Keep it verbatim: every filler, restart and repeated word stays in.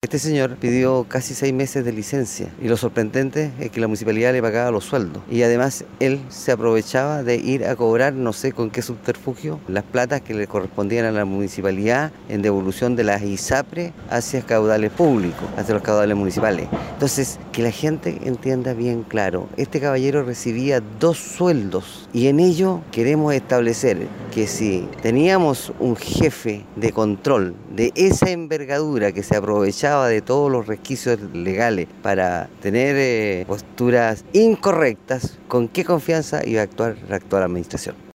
Este señor pidió casi seis meses de licencia y lo sorprendente es que la municipalidad le pagaba los sueldos y además él se aprovechaba de ir a cobrar, no sé con qué subterfugio, las platas que le correspondían a la municipalidad en devolución de las ISAPRE hacia caudales públicos, hacia los caudales municipales. Entonces, que la gente entienda bien claro, este caballero recibía dos sueldos y en ello queremos establecer que si teníamos un jefe de control de esa envergadura que se aprovechaba de todos los resquicios legales para tener eh, posturas incorrectas, ¿con qué confianza iba a actuar la actual administración?